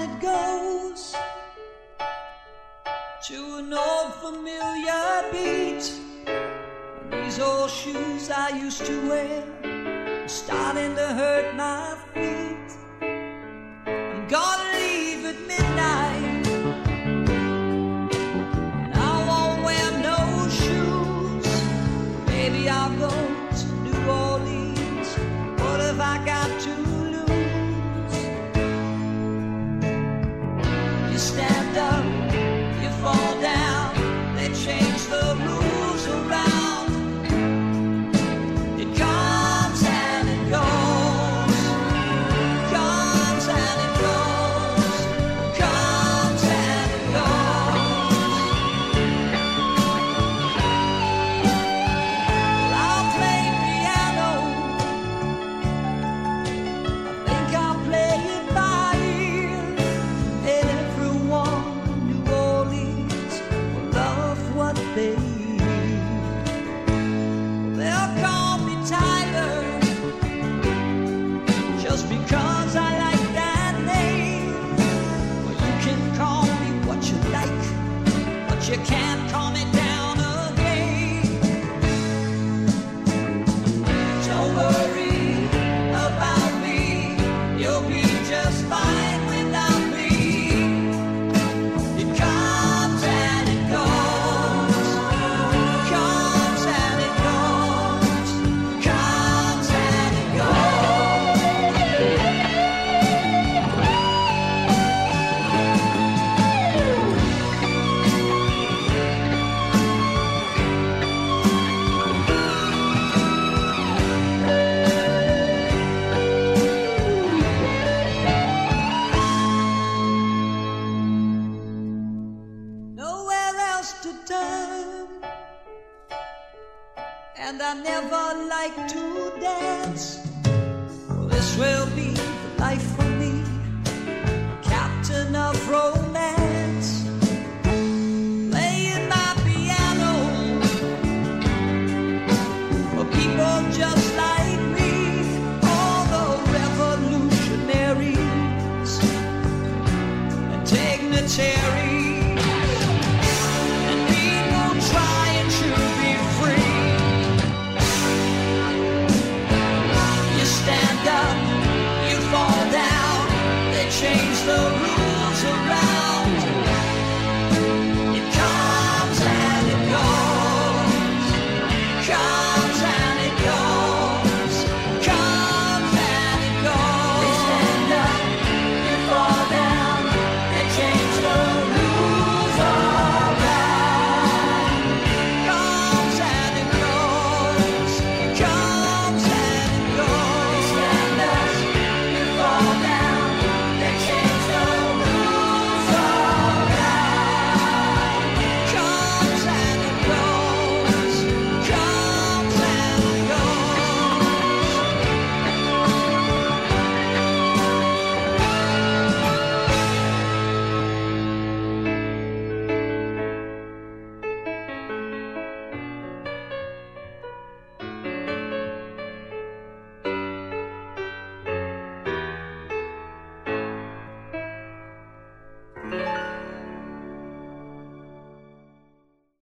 it goes to an old familiar beat. And these old shoes I used to wear are starting to hurt my feet. I'm gonna leave at midnight, and I won't wear no shoes. Maybe I'll go to New Orleans. What have I got to lose? You stand up, you fall down, they change the rules around. It comes and it goes, comes and it goes, comes and it goes. Well, I'll play piano, I think I'll play it by ear. And everyone in New Orleans will love what they hear. They'll call me Tyler just because I like that name. Well, you can call me what you like, but you can't call me down again. Don't worry about me, you'll be just fine without me. It comes and it goes, comes and it goes, comes and it nowhere else to turn, and I never like to dance. Well, this will be